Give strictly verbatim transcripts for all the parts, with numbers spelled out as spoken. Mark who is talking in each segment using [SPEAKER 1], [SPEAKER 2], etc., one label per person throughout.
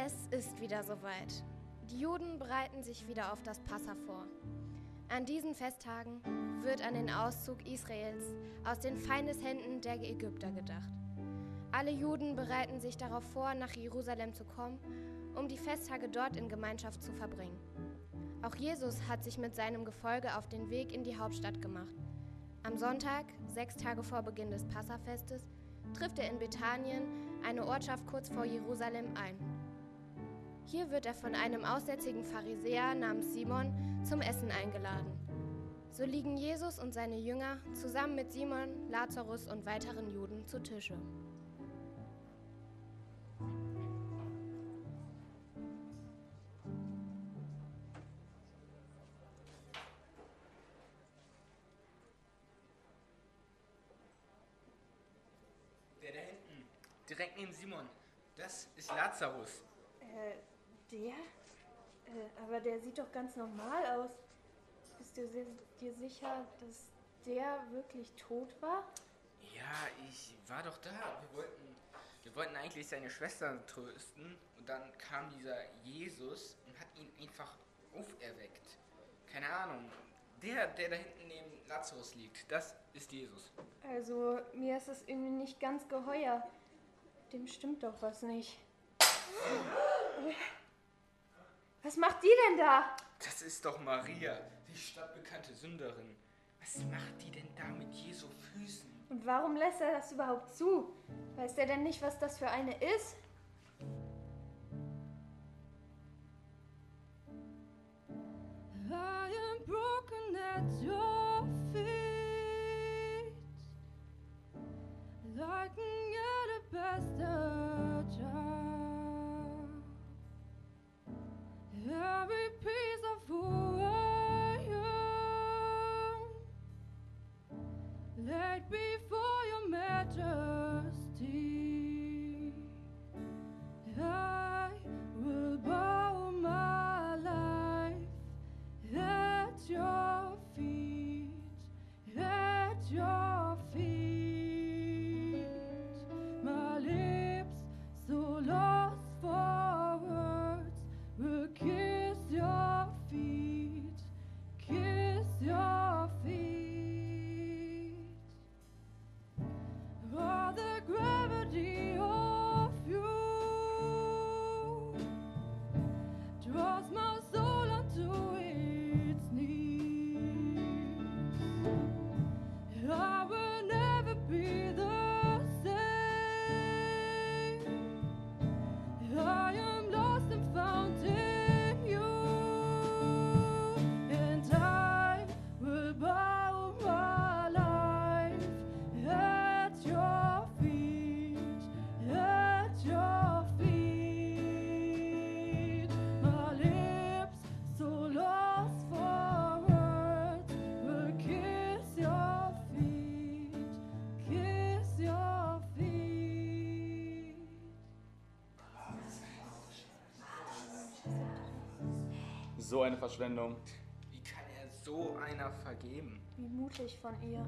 [SPEAKER 1] Es ist wieder soweit. Die Juden bereiten sich wieder auf das Passa vor. An diesen Festtagen wird an den Auszug Israels aus den Feindeshänden der Ägypter gedacht. Alle Juden bereiten sich darauf vor, nach Jerusalem zu kommen, um die Festtage dort in Gemeinschaft zu verbringen. Auch Jesus hat sich mit seinem Gefolge auf den Weg in die Hauptstadt gemacht. Am Sonntag, sechs Tage vor Beginn des Passafestes, trifft er in Bethanien, eine Ortschaft kurz vor Jerusalem, ein. Hier wird er von einem aussätzigen Pharisäer namens Simon zum Essen eingeladen. So liegen Jesus und seine Jünger zusammen mit Simon, Lazarus und weiteren Juden zu Tische.
[SPEAKER 2] Der da hinten, direkt neben Simon, das ist Lazarus.
[SPEAKER 3] Äh, der? Äh, aber der sieht doch ganz normal aus. Bist du dir sicher, dass der wirklich tot war?
[SPEAKER 2] Ja, ich war doch da. Wir wollten, wir wollten eigentlich seine Schwester trösten und dann kam dieser Jesus und hat ihn einfach auferweckt. Keine Ahnung. Der, der da hinten neben Lazarus liegt, das ist Jesus.
[SPEAKER 3] Also, mir ist es irgendwie nicht ganz geheuer. Dem stimmt doch was nicht. Was macht die denn da?
[SPEAKER 2] Das ist doch Maria, die stadtbekannte Sünderin. Was macht die denn da mit Jesu Füßen?
[SPEAKER 3] Und warum lässt er das überhaupt zu? Weiß er denn nicht, was das für eine ist?
[SPEAKER 4] I am broken at your feet, like an alabaster jar. Every piece of who I am, laid before your majesty. I will bow my life at your feet, at your feet. My lips so lost for words will kiss your feet, kiss your feet. Oh, the gravity of you draws my soul unto its knees. I will never be the same. I am lost and found in you, and I will bow my life at your feet, at your feet. My lips so lost for words will kiss your feet, kiss your feet.
[SPEAKER 5] So eine Verschwendung.
[SPEAKER 2] Wie kann er so einer vergeben?
[SPEAKER 3] Wie mutig von ihr.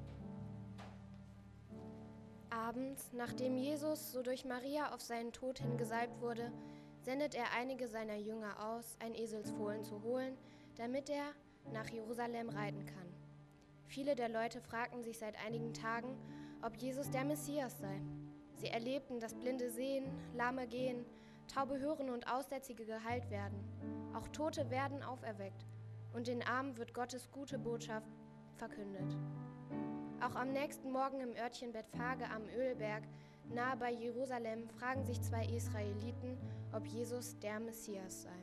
[SPEAKER 1] Abends, nachdem Jesus so durch Maria auf seinen Tod hin gesalbt wurde, sendet er einige seiner Jünger aus, ein Eselsfohlen zu holen, damit er nach Jerusalem reiten kann. Viele der Leute fragten sich seit einigen Tagen, ob Jesus der Messias sei. Sie erlebten, dass Blinde sehen, Lahme gehen, Taube hören und Aussätzige geheilt werden. Auch Tote werden auferweckt und den Armen wird Gottes gute Botschaft verkündet. Auch am nächsten Morgen im Örtchen Bethphage am Ölberg, nahe bei Jerusalem, fragen sich zwei Israeliten, ob Jesus der Messias sei.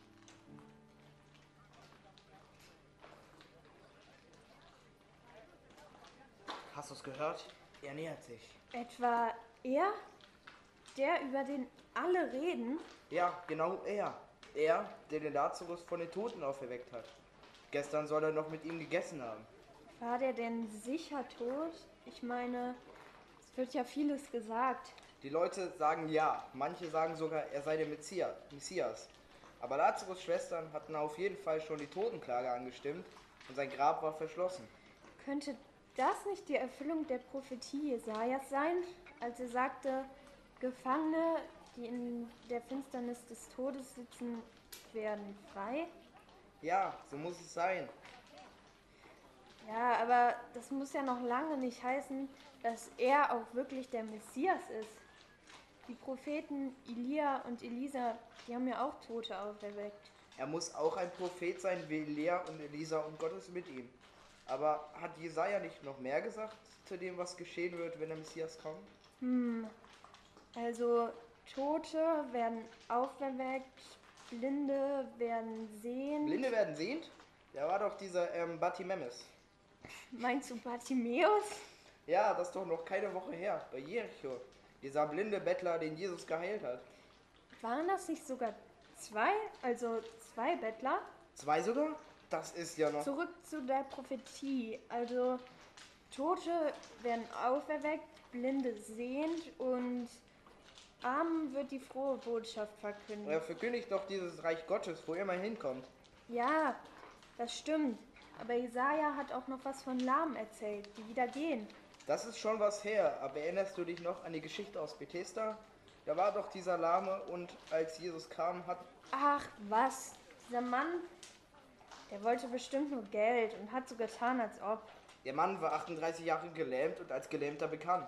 [SPEAKER 6] Hast du es gehört? Er nähert sich.
[SPEAKER 3] Etwa er? Der, über den alle reden?
[SPEAKER 6] Ja, genau er. Er, der den Lazarus von den Toten auferweckt hat. Gestern soll er noch mit ihm gegessen haben.
[SPEAKER 3] War der denn sicher tot? Ich meine, es wird ja vieles gesagt.
[SPEAKER 6] Die Leute sagen ja, manche sagen sogar, er sei der Messias. Aber Lazarus' Schwestern hatten auf jeden Fall schon die Totenklage angestimmt und sein Grab war verschlossen.
[SPEAKER 3] Könnte das nicht die Erfüllung der Prophetie Jesajas sein, als er sagte, Gefangene die in der Finsternis des Todes sitzen, werden frei?
[SPEAKER 6] Ja, so muss es sein.
[SPEAKER 3] Ja, aber das muss ja noch lange nicht heißen, dass er auch wirklich der Messias ist. Die Propheten Elia und Elisa, die haben ja auch Tote auferweckt.
[SPEAKER 6] Er muss auch ein Prophet sein wie Elia und Elisa und Gott ist mit ihm. Aber hat Jesaja nicht noch mehr gesagt zu dem, was geschehen wird, wenn der Messias kommt?
[SPEAKER 3] Hm, also Tote werden auferweckt, Blinde werden sehend.
[SPEAKER 6] Blinde werden sehend? Der war doch dieser ähm, Bartimäus.
[SPEAKER 3] Meinst du Bartimäus?
[SPEAKER 6] Ja, das ist doch noch keine Woche her, bei Jericho. Dieser blinde Bettler, den Jesus geheilt hat.
[SPEAKER 3] Waren das nicht sogar zwei? Also zwei Bettler?
[SPEAKER 6] Zwei sogar? Das ist ja noch...
[SPEAKER 3] Zurück zu der Prophetie. Also Tote werden auferweckt, Blinde sehend und Armen wird die frohe Botschaft verkündet.
[SPEAKER 6] Er verkündigt doch dieses Reich Gottes, wo immer hinkommt.
[SPEAKER 3] Ja, das stimmt. Aber Jesaja hat auch noch was von Lahmen erzählt, die wieder gehen.
[SPEAKER 6] Das ist schon was her, aber erinnerst du dich noch an die Geschichte aus Bethesda? Da war doch dieser Lahme und als Jesus kam, hat...
[SPEAKER 3] Ach was, dieser Mann, der wollte bestimmt nur Geld und hat so getan, als ob.
[SPEAKER 6] Der Mann war achtunddreißig Jahre gelähmt und als Gelähmter bekannt.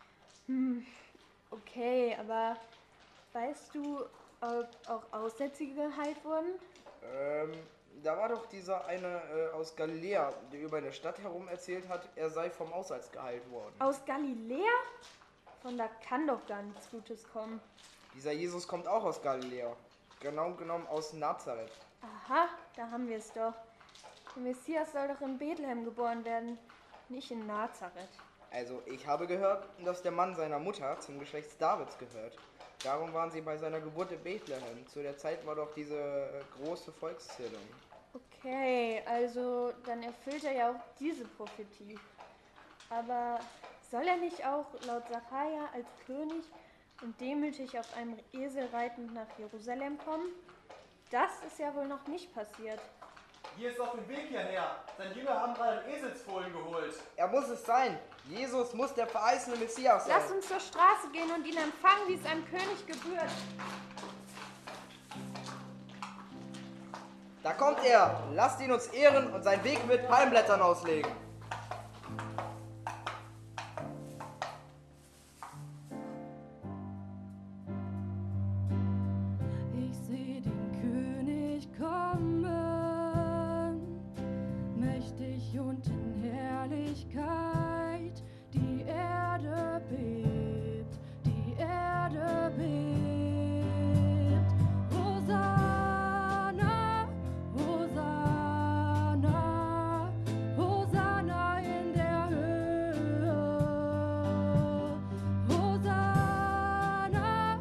[SPEAKER 3] Hm, okay, aber weißt du, ob auch Aussätzige geheilt wurden?
[SPEAKER 6] Ähm, da war doch dieser eine äh, aus Galiläa, der über eine Stadt herum erzählt hat, er sei vom Aussatz geheilt worden.
[SPEAKER 3] Aus Galiläa? Von da kann doch gar nichts Gutes kommen.
[SPEAKER 6] Dieser Jesus kommt auch aus Galiläa. Genau genommen aus Nazareth.
[SPEAKER 3] Aha, da haben wir es doch. Der Messias soll doch in Bethlehem geboren werden, nicht in Nazareth.
[SPEAKER 6] Also, ich habe gehört, dass der Mann seiner Mutter zum Geschlecht Davids gehört. Darum waren sie bei seiner Geburt in Bethlehem. Zu der Zeit war doch diese äh, große Volkszählung.
[SPEAKER 3] Okay, also dann erfüllt er ja auch diese Prophetie. Aber soll er nicht auch laut Sacharja als König und demütig auf einem Esel reitend nach Jerusalem kommen? Das ist ja wohl noch nicht passiert.
[SPEAKER 7] Hier ist auf dem Weg hierher. Seine Jünger haben gerade einen Eselsfohlen geholt.
[SPEAKER 6] Er muss es sein. Jesus muss der verheißene Messias sein.
[SPEAKER 3] Lasst uns zur Straße gehen und ihn empfangen, wie es einem König gebührt.
[SPEAKER 6] Da kommt er. Lasst ihn uns ehren und seinen Weg mit Palmblättern auslegen.
[SPEAKER 4] Ich seh den König kommen, mächtig und in Herrlichkeit. Die Erde bebt, die Erde bebt. Hosanna, Hosanna, Hosanna in der Höhe. Hosanna,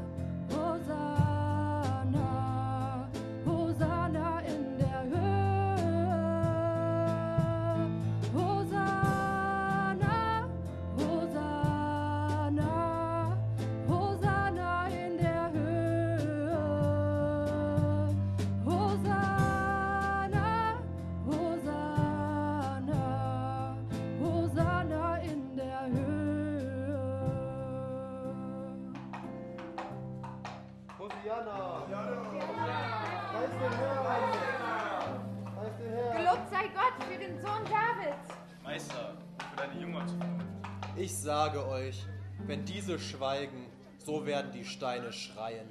[SPEAKER 4] Hosanna, Hosanna in der Höhe. Hosanna, Hosanna, Hosanna in der Höhe. Hosanna, Hosanna, Hosanna in der Höhe.
[SPEAKER 7] Hosianna! Preis den Herrn! Preis den Herrn!
[SPEAKER 3] Gelobt sei Gott für den Sohn Davids.
[SPEAKER 5] Meister, für deine Jünger zu kommen.
[SPEAKER 8] Ich sage euch, wenn diese schweigen, so werden die Steine schreien.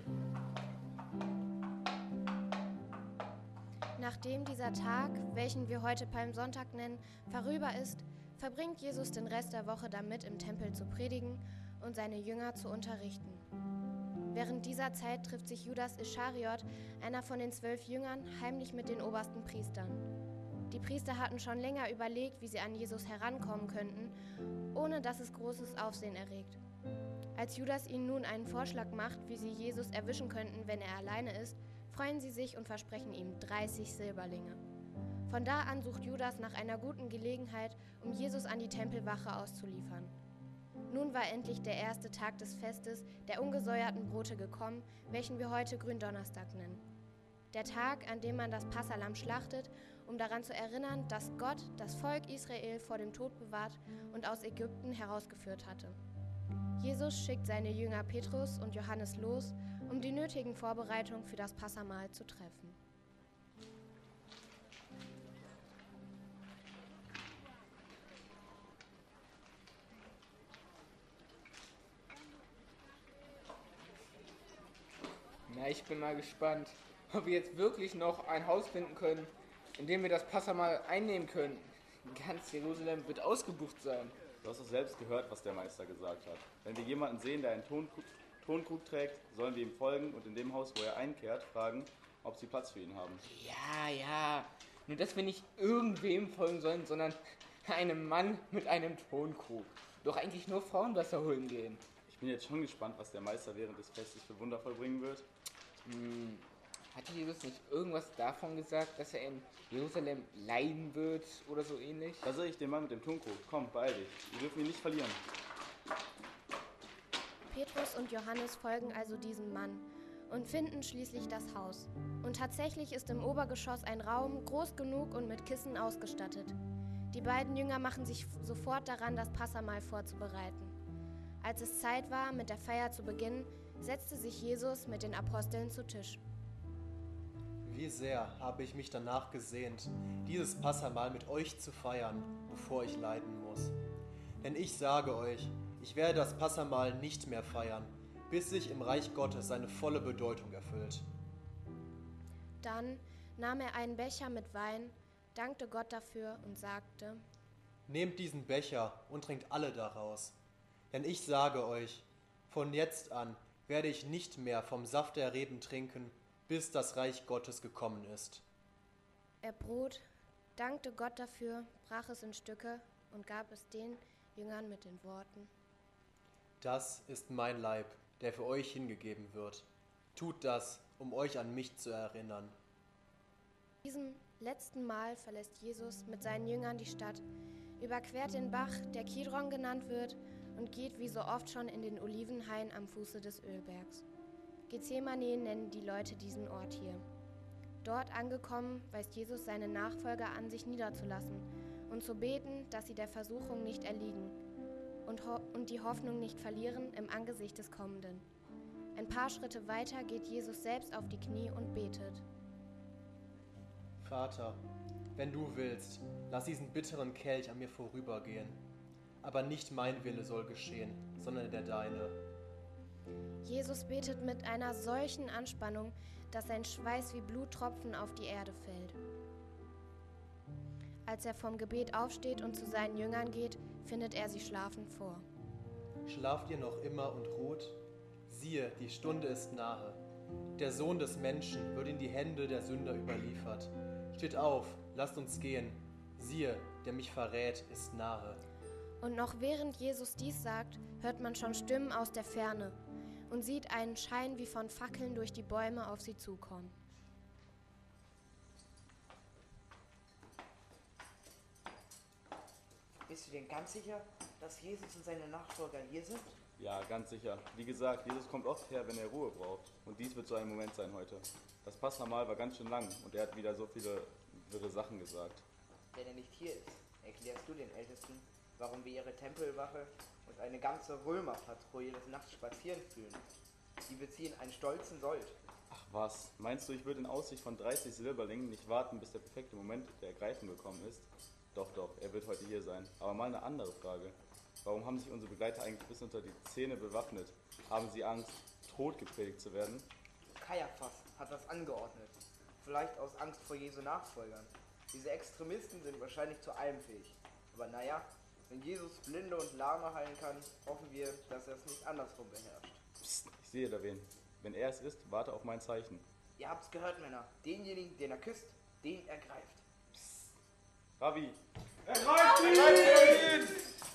[SPEAKER 1] Nachdem dieser Tag, welchen wir heute Palmsonntag nennen, vorüber ist, verbringt Jesus den Rest der Woche damit, im Tempel zu predigen und seine Jünger zu unterrichten. Während dieser Zeit trifft sich Judas Ischariot, einer von den zwölf Jüngern, heimlich mit den obersten Priestern. Die Priester hatten schon länger überlegt, wie sie an Jesus herankommen könnten, ohne dass es großes Aufsehen erregt. Als Judas ihnen nun einen Vorschlag macht, wie sie Jesus erwischen könnten, wenn er alleine ist, freuen sie sich und versprechen ihm dreißig Silberlinge. Von da an sucht Judas nach einer guten Gelegenheit, um Jesus an die Tempelwache auszuliefern. Nun war endlich der erste Tag des Festes der ungesäuerten Brote gekommen, welchen wir heute Gründonnerstag nennen. Der Tag, an dem man das Passahlamm schlachtet, um daran zu erinnern, dass Gott das Volk Israel vor dem Tod bewahrt und aus Ägypten herausgeführt hatte. Jesus schickt seine Jünger Petrus und Johannes los, um die nötigen Vorbereitungen für das Passamahl zu treffen.
[SPEAKER 2] Na, ich bin mal gespannt, ob wir jetzt wirklich noch ein Haus finden können, in dem wir das Passamal einnehmen können. Ganz Jerusalem wird ausgebucht sein.
[SPEAKER 5] Du hast doch selbst gehört, was der Meister gesagt hat. Wenn wir jemanden sehen, der einen Tonkrug, Tonkrug trägt, sollen wir ihm folgen und in dem Haus, wo er einkehrt, fragen, ob sie Platz für ihn haben.
[SPEAKER 2] Ja, ja. Nur, dass wir nicht irgendwem folgen sollen, sondern einem Mann mit einem Tonkrug. Doch eigentlich nur Frauen Wasser holen gehen.
[SPEAKER 5] Ich bin jetzt schon gespannt, was der Meister während des Festes für Wunder vollbringen wird.
[SPEAKER 2] Hm, hat Jesus nicht irgendwas davon gesagt, dass er in Jerusalem leiden wird oder so ähnlich?
[SPEAKER 5] Da sehe ich den Mann mit dem Tonkrug. Komm, beeil dich. Wir dürfen ihn nicht verlieren.
[SPEAKER 1] Petrus und Johannes folgen also diesem Mann und finden schließlich das Haus. Und tatsächlich ist im Obergeschoss ein Raum groß genug und mit Kissen ausgestattet. Die beiden Jünger machen sich sofort daran, das Passamahl vorzubereiten. Als es Zeit war, mit der Feier zu beginnen, setzte sich Jesus mit den Aposteln zu Tisch.
[SPEAKER 8] Wie sehr habe ich mich danach gesehnt, dieses Passamahl mit euch zu feiern, bevor ich leiden muss. Denn ich sage euch, ich werde das Passamahl nicht mehr feiern, bis sich im Reich Gottes seine volle Bedeutung erfüllt.
[SPEAKER 1] Dann nahm er einen Becher mit Wein, dankte Gott dafür und sagte:
[SPEAKER 8] Nehmt diesen Becher und trinkt alle daraus. Denn ich sage euch, von jetzt an werde ich nicht mehr vom Saft der Reben trinken, bis das Reich Gottes gekommen ist.
[SPEAKER 1] Er brot, dankte Gott dafür, brach es in Stücke und gab es den Jüngern mit den Worten:
[SPEAKER 8] Das ist mein Leib, der für euch hingegeben wird. Tut das, um euch an mich zu erinnern.
[SPEAKER 1] Diesem letzten Mal verlässt Jesus mit seinen Jüngern die Stadt, überquert den Bach, der Kidron genannt wird, und geht wie so oft schon in den Olivenhain am Fuße des Ölbergs. Gethsemane nennen die Leute diesen Ort hier. Dort angekommen, weist Jesus seine Nachfolger an, sich niederzulassen und zu beten, dass sie der Versuchung nicht erliegen und, ho- und die Hoffnung nicht verlieren im Angesicht des Kommenden. Ein paar Schritte weiter geht Jesus selbst auf die Knie und betet.
[SPEAKER 8] Vater, wenn du willst, lass diesen bitteren Kelch an mir vorübergehen. Aber nicht mein Wille soll geschehen, sondern der deine.
[SPEAKER 1] Jesus betet mit einer solchen Anspannung, dass sein Schweiß wie Bluttropfen auf die Erde fällt. Als er vom Gebet aufsteht und zu seinen Jüngern geht, findet er sie schlafend vor.
[SPEAKER 8] Schlaft ihr noch immer und ruht? Siehe, die Stunde ist nahe. Der Sohn des Menschen wird in die Hände der Sünder überliefert. Steht auf, lasst uns gehen. Siehe, der mich verrät, ist nahe.
[SPEAKER 1] Und noch während Jesus dies sagt, hört man schon Stimmen aus der Ferne und sieht einen Schein wie von Fackeln durch die Bäume auf sie zukommen.
[SPEAKER 6] Bist du denn ganz sicher, dass Jesus und seine Nachfolger hier sind?
[SPEAKER 5] Ja, ganz sicher. Wie gesagt, Jesus kommt oft her, wenn er Ruhe braucht. Und dies wird so ein Moment sein heute. Das Passamal war ganz schön lang und er hat wieder so viele wirre Sachen gesagt.
[SPEAKER 6] Wenn er nicht hier ist, erklärst du den Ältesten, warum wir ihre Tempelwache und eine ganze Römerpatrouille des Nachts spazieren führen. Sie beziehen einen stolzen Sold.
[SPEAKER 5] Ach was, meinst du, ich würde in Aussicht von dreißig Silberlingen nicht warten, bis der perfekte Moment der Ergreifung gekommen ist? Doch, doch, er wird heute hier sein. Aber mal eine andere Frage. Warum haben sich unsere Begleiter eigentlich bis unter die Zähne bewaffnet? Haben sie Angst, tot gepredigt zu werden?
[SPEAKER 6] Kaiaphas hat das angeordnet. Vielleicht aus Angst vor Jesu Nachfolgern. Diese Extremisten sind wahrscheinlich zu allem fähig. Aber naja, wenn Jesus Blinde und Lahme heilen kann, hoffen wir, dass er es nicht andersrum beherrscht.
[SPEAKER 5] Psst, ich sehe da wen. Wenn er es ist, warte auf mein Zeichen.
[SPEAKER 6] Ihr habt's gehört, Männer. Denjenigen, den er küsst, den ergreift.
[SPEAKER 5] Psst. Rabbi!
[SPEAKER 7] Ergreift ihn!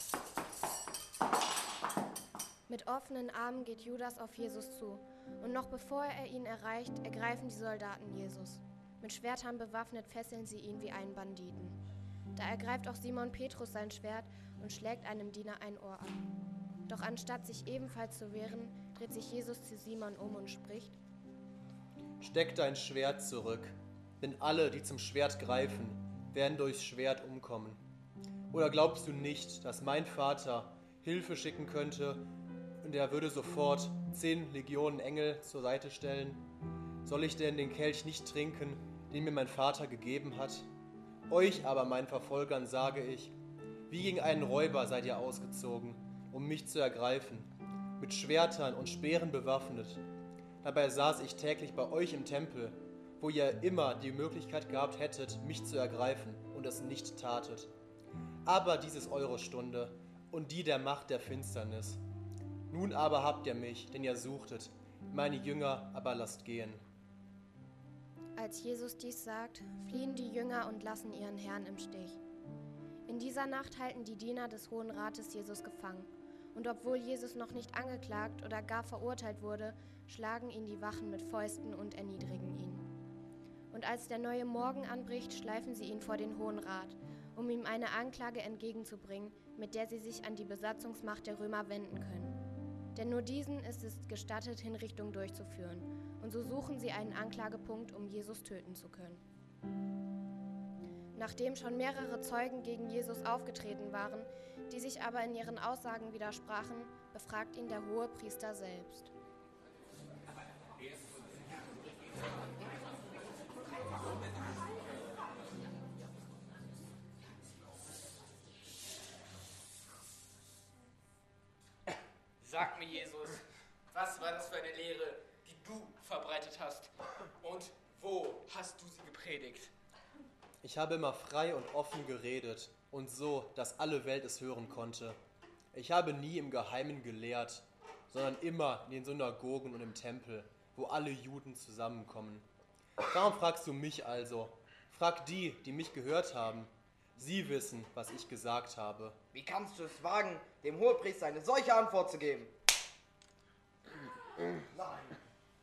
[SPEAKER 1] Mit offenen Armen geht Judas auf Jesus zu, und noch bevor er ihn erreicht, ergreifen die Soldaten Jesus. Mit Schwertern bewaffnet fesseln sie ihn wie einen Banditen. Da ergreift auch Simon Petrus sein Schwert und schlägt einem Diener ein Ohr ab. Doch anstatt sich ebenfalls zu wehren, dreht sich Jesus zu Simon um und spricht:
[SPEAKER 8] Steck dein Schwert zurück, denn alle, die zum Schwert greifen, werden durchs Schwert umkommen. Oder glaubst du nicht, dass mein Vater Hilfe schicken könnte, und er würde sofort zehn Legionen Engel zur Seite stellen? Soll ich denn den Kelch nicht trinken, den mir mein Vater gegeben hat? Euch aber, meinen Verfolgern, sage ich, wie gegen einen Räuber seid ihr ausgezogen, um mich zu ergreifen, mit Schwertern und Speeren bewaffnet. Dabei saß ich täglich bei euch im Tempel, wo ihr immer die Möglichkeit gehabt hättet, mich zu ergreifen und es nicht tatet. Aber dies ist eure Stunde und die der Macht der Finsternis. Nun aber habt ihr mich, denn ihr suchtet, meine Jünger aber lasst gehen.
[SPEAKER 1] Als Jesus dies sagt, fliehen die Jünger und lassen ihren Herrn im Stich. In dieser Nacht halten die Diener des Hohen Rates Jesus gefangen. Und obwohl Jesus noch nicht angeklagt oder gar verurteilt wurde, schlagen ihn die Wachen mit Fäusten und erniedrigen ihn. Und als der neue Morgen anbricht, schleifen sie ihn vor den Hohen Rat, um ihm eine Anklage entgegenzubringen, mit der sie sich an die Besatzungsmacht der Römer wenden können. Denn nur diesen ist es gestattet, Hinrichtung durchzuführen. Und so suchen sie einen Anklagepunkt, um Jesus töten zu können. Nachdem schon mehrere Zeugen gegen Jesus aufgetreten waren, die sich aber in ihren Aussagen widersprachen, befragt ihn der Hohepriester selbst.
[SPEAKER 2] Sag mir, Jesus, was war das für eine Lehre, die du verbreitet hast? Und wo hast du sie gepredigt?
[SPEAKER 8] Ich habe immer frei und offen geredet und so, dass alle Welt es hören konnte. Ich habe nie im Geheimen gelehrt, sondern immer in den Synagogen und im Tempel, wo alle Juden zusammenkommen. Warum fragst du mich also? Frag die, die mich gehört haben. Sie wissen, was ich gesagt habe.
[SPEAKER 6] Wie kannst du es wagen, dem Hohepriester eine solche Antwort zu geben? Nein.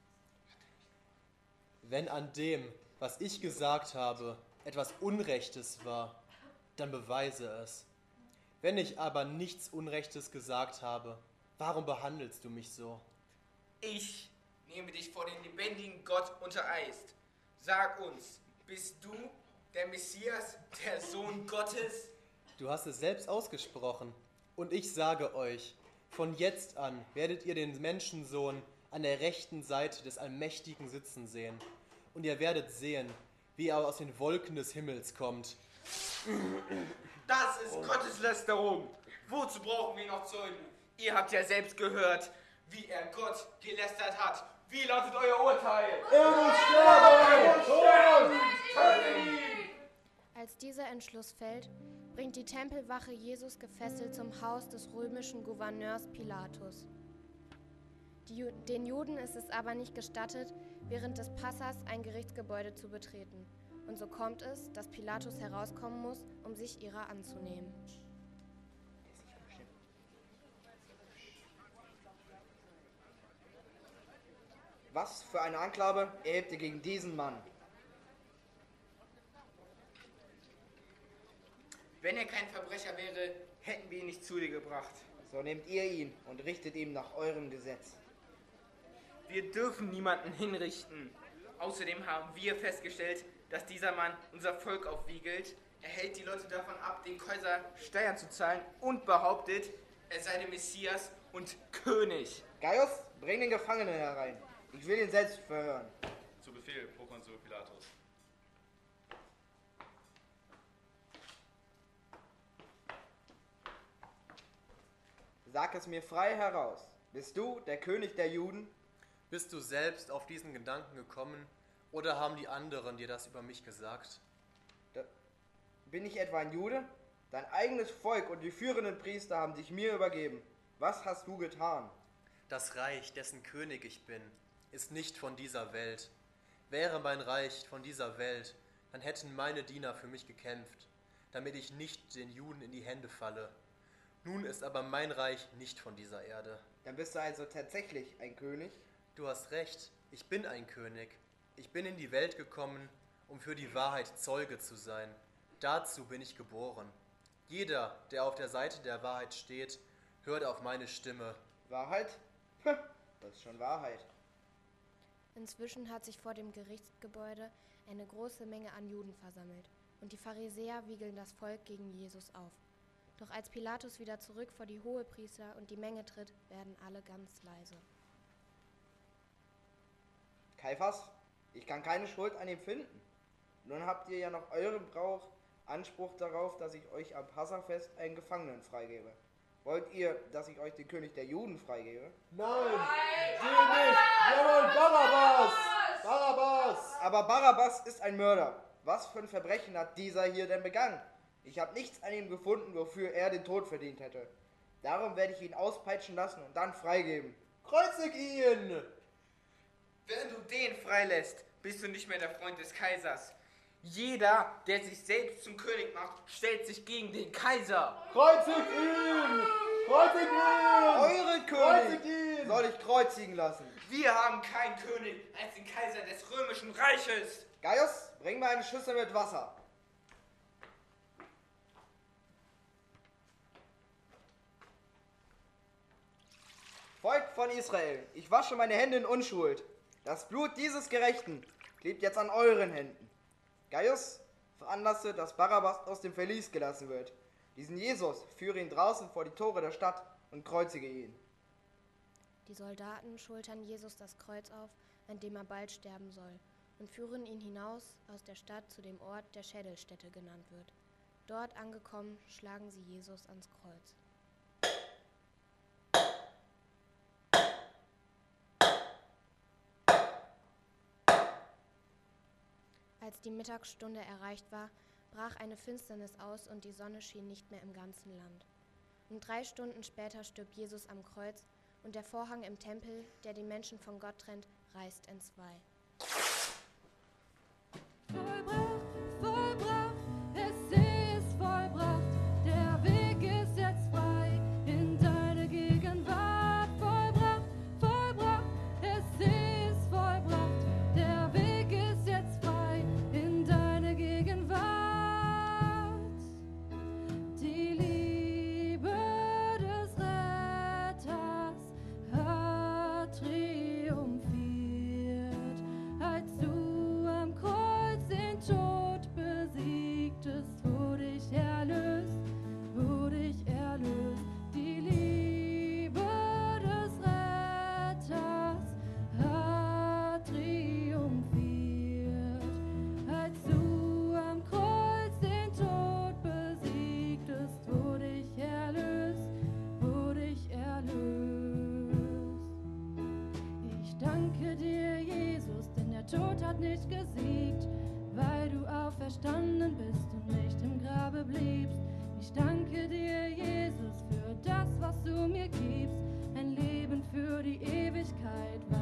[SPEAKER 8] Wenn an dem, was ich gesagt habe, etwas Unrechtes war, dann beweise es. Wenn ich aber nichts Unrechtes gesagt habe, warum behandelst du mich so?
[SPEAKER 2] Ich nehme dich vor den lebendigen Gott unter Eid. Sag uns, bist du der Messias, der Sohn Gottes?
[SPEAKER 8] Du hast es selbst ausgesprochen. Und ich sage euch, von jetzt an werdet ihr den Menschensohn an der rechten Seite des Allmächtigen sitzen sehen. Und ihr werdet sehen, wie er aus den Wolken des Himmels kommt.
[SPEAKER 2] Das ist oh. Gotteslästerung. Wozu brauchen wir noch Zeugen? Ihr habt ja selbst gehört, wie er Gott gelästert hat. Wie lautet euer Urteil?
[SPEAKER 7] Er muss sterben! Er muss
[SPEAKER 1] Als dieser Entschluss fällt, bringt die Tempelwache Jesus gefesselt zum Haus des römischen Gouverneurs Pilatus. Die Ju- den Juden ist es aber nicht gestattet, während des Passas ein Gerichtsgebäude zu betreten. Und so kommt es, dass Pilatus herauskommen muss, um sich ihrer anzunehmen.
[SPEAKER 6] Was für eine Anklage erhebt ihr gegen diesen Mann?
[SPEAKER 2] Wenn er kein Verbrecher wäre, hätten wir ihn nicht zu dir gebracht.
[SPEAKER 6] So nehmt ihr ihn und richtet ihm nach eurem Gesetz.
[SPEAKER 2] Wir dürfen niemanden hinrichten. Außerdem haben wir festgestellt, dass dieser Mann unser Volk aufwiegelt. Er hält die Leute davon ab, den Kaiser Steuern zu zahlen und behauptet, er sei der Messias und König.
[SPEAKER 6] Gaius, bring den Gefangenen herein. Ich will ihn selbst verhören.
[SPEAKER 5] Zu Befehl, Prokonsul Pilatus.
[SPEAKER 6] Sag es mir frei heraus. Bist du der König der Juden?
[SPEAKER 8] Bist du selbst auf diesen Gedanken gekommen oder haben die anderen dir das über mich gesagt?
[SPEAKER 6] Da, bin ich etwa ein Jude? Dein eigenes Volk und die führenden Priester haben dich mir übergeben. Was hast du getan?
[SPEAKER 8] Das Reich, dessen König ich bin, ist nicht von dieser Welt. Wäre mein Reich von dieser Welt, dann hätten meine Diener für mich gekämpft, damit ich nicht den Juden in die Hände falle. Nun ist aber mein Reich nicht von dieser Erde.
[SPEAKER 6] Dann bist du also tatsächlich ein König?
[SPEAKER 8] Du hast recht, ich bin ein König. Ich bin in die Welt gekommen, um für die Wahrheit Zeuge zu sein. Dazu bin ich geboren. Jeder, der auf der Seite der Wahrheit steht, hört auf meine Stimme.
[SPEAKER 6] Wahrheit? Das ist schon Wahrheit.
[SPEAKER 1] Inzwischen hat sich vor dem Gerichtsgebäude eine große Menge an Juden versammelt und die Pharisäer wiegeln das Volk gegen Jesus auf. Doch als Pilatus wieder zurück vor die Hohepriester und die Menge tritt, werden alle ganz leise.
[SPEAKER 6] Kaiphas, ich kann keine Schuld an ihm finden. Nun habt ihr ja nach eurem Brauch Anspruch darauf, dass ich euch am Passafest einen Gefangenen freigebe. Wollt ihr, dass ich euch den König der Juden freigebe?
[SPEAKER 8] Nein, wir nicht. Wir wollen Barabbas. Barabbas.
[SPEAKER 6] Aber Barabbas ist ein Mörder. Was für ein Verbrechen hat dieser hier denn begangen? Ich habe nichts an ihm gefunden, wofür er den Tod verdient hätte. Darum werde ich ihn auspeitschen lassen und dann freigeben.
[SPEAKER 8] Kreuzig ihn!
[SPEAKER 2] Wenn du den freilässt, bist du nicht mehr der Freund des Kaisers. Jeder, der sich selbst zum König macht, stellt sich gegen den Kaiser.
[SPEAKER 8] Kreuzig ihn! Kreuzig ihn!
[SPEAKER 6] Euren
[SPEAKER 8] Kreuzig
[SPEAKER 6] König
[SPEAKER 8] ihn!
[SPEAKER 6] soll ich kreuzigen lassen.
[SPEAKER 2] Wir haben keinen König als den Kaiser des römischen Reiches.
[SPEAKER 6] Gaius, bring mir eine Schüssel mit Wasser. Volk von Israel, ich wasche meine Hände in Unschuld. Das Blut dieses Gerechten klebt jetzt an euren Händen. Gaius, veranlasse, dass Barabbas aus dem Verlies gelassen wird. Diesen Jesus führe ihn draußen vor die Tore der Stadt und kreuzige ihn.
[SPEAKER 1] Die Soldaten schultern Jesus das Kreuz auf, an dem er bald sterben soll, und führen ihn hinaus aus der Stadt zu dem Ort, der Schädelstätte genannt wird. Dort angekommen, schlagen sie Jesus ans Kreuz. Als die Mittagsstunde erreicht war, brach eine Finsternis aus und die Sonne schien nicht mehr im ganzen Land. Und drei Stunden später stirbt Jesus am Kreuz und der Vorhang im Tempel, der die Menschen von Gott trennt, reißt entzwei.
[SPEAKER 4] Vollbracht, vollbracht, es ist vollbracht, der Weg ist jetzt frei in deine Gegenwart. Vollbracht, vollbracht, es ist vollbracht, der Weg ist jetzt frei in deine Gegenwart. Die Liebe des Retters hat triumphiert, als du am Kreuz den Tod besiegtest, wurde ich erlöst, wurde ich erlöst. Die Liebe des Retters hat triumphiert, als du am Kreuz den Tod besiegtest, wurde ich erlöst, wurde ich erlöst. Ich danke dir, Jesus, denn der Tod hat nicht gesiegt, weil du auferstanden bist und nicht im Grabe bliebst. Ich danke dir, Jesus, für das, was du mir gibst, ein Leben für die Ewigkeit, weil